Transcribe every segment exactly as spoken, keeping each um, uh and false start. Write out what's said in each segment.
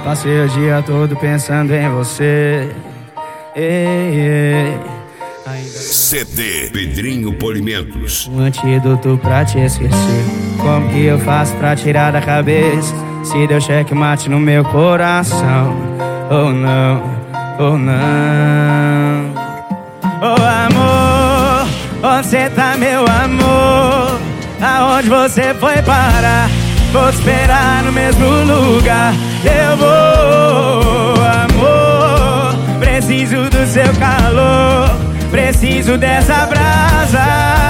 Passei o dia todo pensando em você. Ei, ei. C D Pedrinho Polimentos. Um antídoto pra te esquecer. Como que eu faço pra tirar da cabeça? Se deu checkmate no meu coração. Oh não, oh não. Oh amor, onde cê tá meu amor? Aonde você foi parar? Vou te esperar no mesmo lugar. Eu vou, amor. Preciso do seu calor, preciso dessa brasa.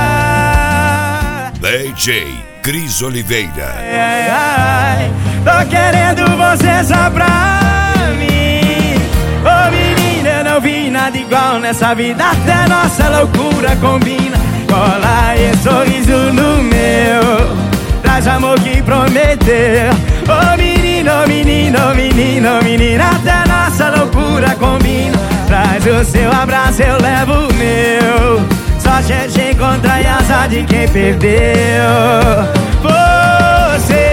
D J Cris Oliveira. Ai, ai, tô querendo você só pra mim. Ô oh, menina, eu não vi nada igual nessa vida. Até nossa loucura combina. Cola esse sorriso no meu, traz amor que prometeu. Ô oh, menino, oh, menino, oh, menino, oh, menina, até nossa loucura combina. Traz o seu abraço, eu levo o meu. Sorte é te encontrar e azar de quem perdeu você.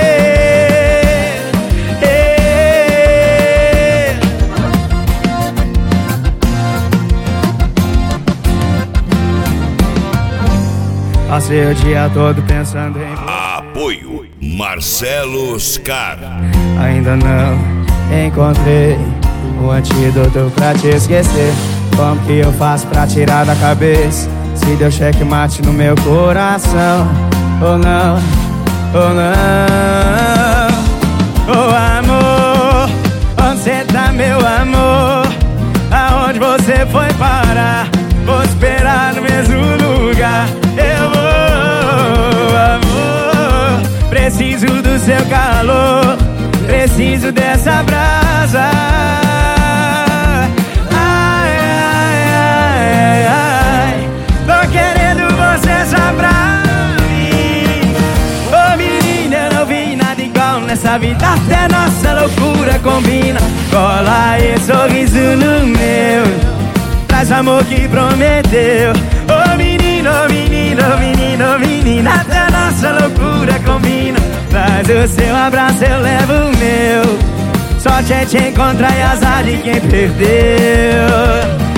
Passei o dia todo pensando em Apoio Marcelo Oscar. Ainda não encontrei o antídoto pra te esquecer. Como que eu faço pra tirar da cabeça? Se deu checkmate no meu coração. Oh não, oh não. Oh amor, onde cê tá meu amor? Aonde você foi parar? Vou esperar no mesmo lugar. Eu vou, amor. Preciso do seu calor, preciso dessa brasa. Ai, ai, ai, ai. Tô querendo você só pra mim. Ô oh, menina, eu não vi nada igual nessa vida. Até nossa loucura combina. Cola esse sorriso no meu, traz amor que prometeu. Ô oh, menino, oh, menino, oh, menino, oh, menina, até nossa loucura combina. Traz o seu abraço, eu levo o meu. Sorte é te encontrar e azar de quem perdeu.